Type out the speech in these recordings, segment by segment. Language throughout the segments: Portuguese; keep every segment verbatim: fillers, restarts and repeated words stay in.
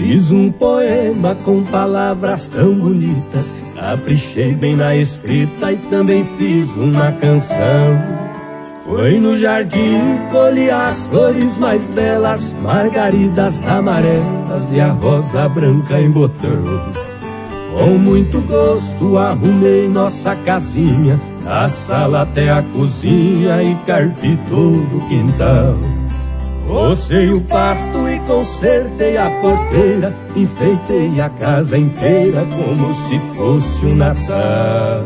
Fiz um poema com palavras tão bonitas, caprichei bem na escrita e também fiz uma canção. Foi no jardim, colhi as flores mais belas, margaridas amarelas e a rosa branca em botão. Com muito gosto arrumei nossa casinha, da sala até a cozinha e carpi todo o quintal. Rocei o pasto e consertei a porteira, enfeitei a casa inteira como se fosse um Natal.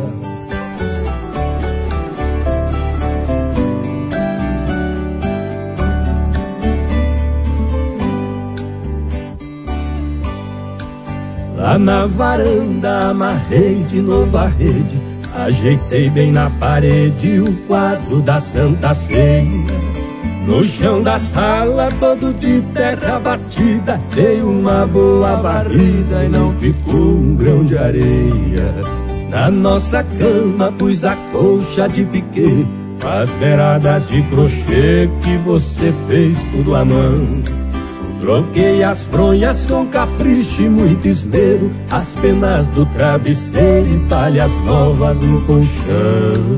Lá na varanda amarrei de novo a rede, ajeitei bem na parede o quadro da Santa Ceia. No chão da sala, todo de terra batida, dei uma boa varrida e não ficou um grão de areia. Na nossa cama pus a colcha de piquê, as beiradas de crochê que você fez tudo à mão. Troquei as fronhas com capricho e muito esmero, as penas do travesseiro e palhas novas no colchão.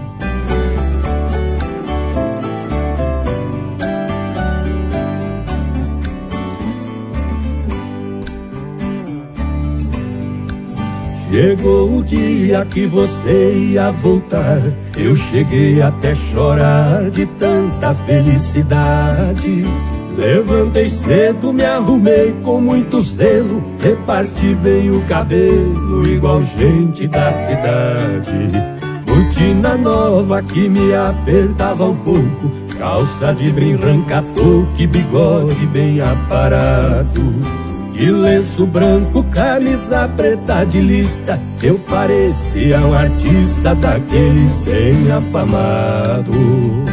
Chegou o dia que você ia voltar, eu cheguei até chorar de tanta felicidade. Levantei cedo, me arrumei com muito zelo, reparti bem o cabelo igual gente da cidade. Botina nova que me apertava um pouco, calça de brim ranca-toque, bigode bem aparado. De lenço branco, camisa preta de lista, eu parecia um artista daqueles bem afamado.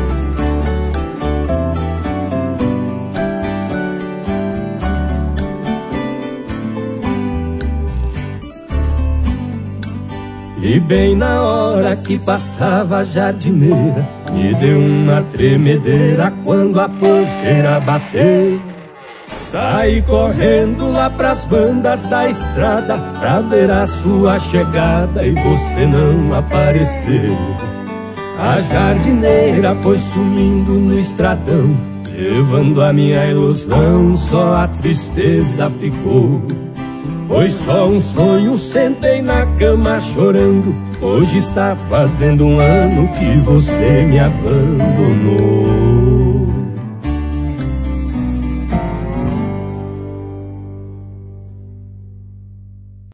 E bem na hora que passava a jardineira, me deu uma tremedeira quando a porteira bateu. Saí correndo lá pras bandas da estrada pra ver a sua chegada e você não apareceu. A jardineira foi sumindo no estradão, levando a minha ilusão, só a tristeza ficou. Foi só um sonho, sentei na cama chorando, hoje está fazendo um ano que você me abandonou.